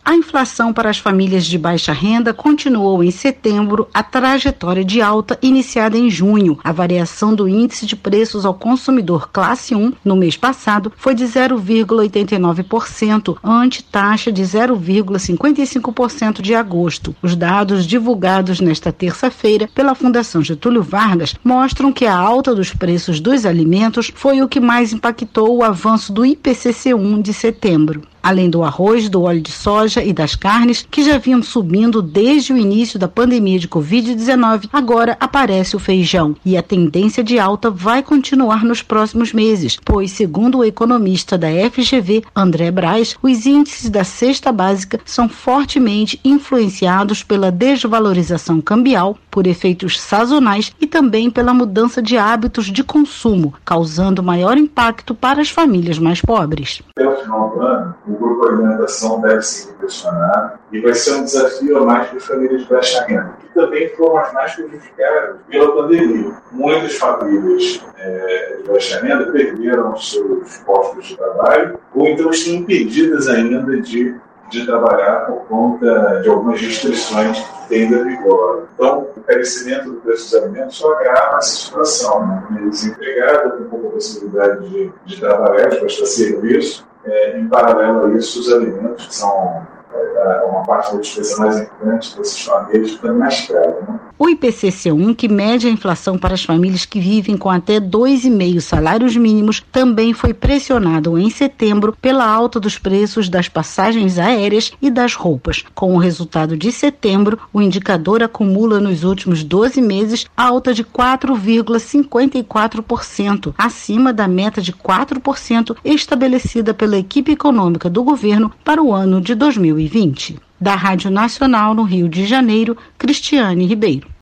A inflação para as famílias de baixa renda continuou em setembro a trajetória de alta iniciada em junho. A variação do índice de preços ao consumidor classe 1 no mês passado foi de 0,89%, ante taxa de 0,55% de agosto. Os dados divulgados nesta terça-feira pela Fundação Getúlio Vargas mostram que a alta dos preços dos alimentos foi o que mais impactou o avanço do IPCC-1 de setembro. Além do arroz, do óleo de soja e das carnes, que já vinham subindo desde o início da pandemia de Covid-19, agora aparece o feijão. E a tendência de alta vai continuar nos próximos meses, pois, segundo o economista da FGV, André Braz, os índices da cesta básica são fortemente influenciados pela desvalorização cambial, por efeitos sazonais e também pela mudança de hábitos de consumo, causando maior impacto para as famílias mais pobres. Até o final do ano, o grupo de alimentação deve ser impressionado e vai ser um desafio a mais para as famílias de baixa renda, que também foram as mais prejudicadas pela pandemia. Muitas famílias de baixa renda perderam os seus postos de trabalho ou então estão impedidas ainda de trabalhar por conta de algumas restrições que tem da vigor. Então, o carecimento do preço dos alimentos só agrava essa situação, né? Desempregado, com pouca possibilidade de trabalhar, de prestar serviço. Em paralelo a isso, os alimentos que são uma parte da despesa mais importante dessas famílias, ficando mais caro, né? O IPCC-1, que mede a inflação para as famílias que vivem com até 2,5 salários mínimos, também foi pressionado em setembro pela alta dos preços das passagens aéreas e das roupas. Com o resultado de setembro, o indicador acumula nos últimos 12 meses alta de 4,54%, acima da meta de 4% estabelecida pela equipe econômica do governo para o ano de 2020. Da Rádio Nacional no Rio de Janeiro, Cristiane Ribeiro.